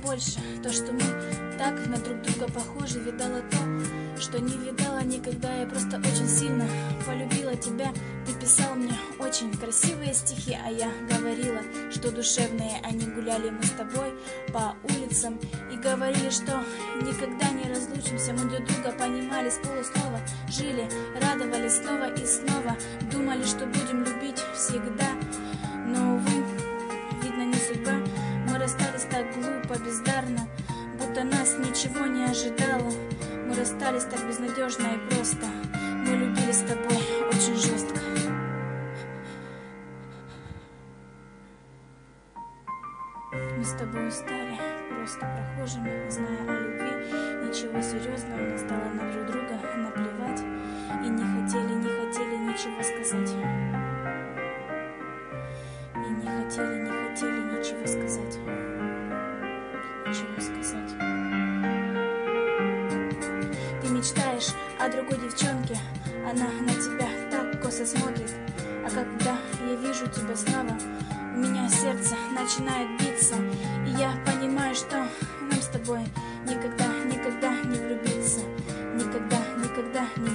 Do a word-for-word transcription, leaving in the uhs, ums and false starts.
больше. То, что мы так на друг друга похожи, видала то, что не видала никогда. Я просто очень сильно полюбила тебя. Ты писал мне очень красивые стихи, а я говорила, что душевные. Они гуляли мы с тобой по улицам и говорили, что никогда не разлучимся. Мы друг друга понимали с полуслова, жили, радовались снова и снова, думали, что будем любить всегда. Но, увы, видно, не судьба. Мы расстались так глупо, бездарно, будто нас ничего не ожидало. Мы расстались так безнадежно и просто. Мы любили с тобой очень жестко. Мы с тобой стали просто прохожими, зная о любви. Ничего серьезного, не стало на друг друга наплевать. И не хотели, не хотели ничего сказать. И не хотели, не хотели ничего сказать. Ничего сказать. Ты мечтаешь о другой девчонке, она на тебя так косо смотрит. А когда я вижу тебя снова, у меня сердце начинает биться. И я понимаю, что нам с тобой никогда, никогда не влюбиться. Никогда, никогда не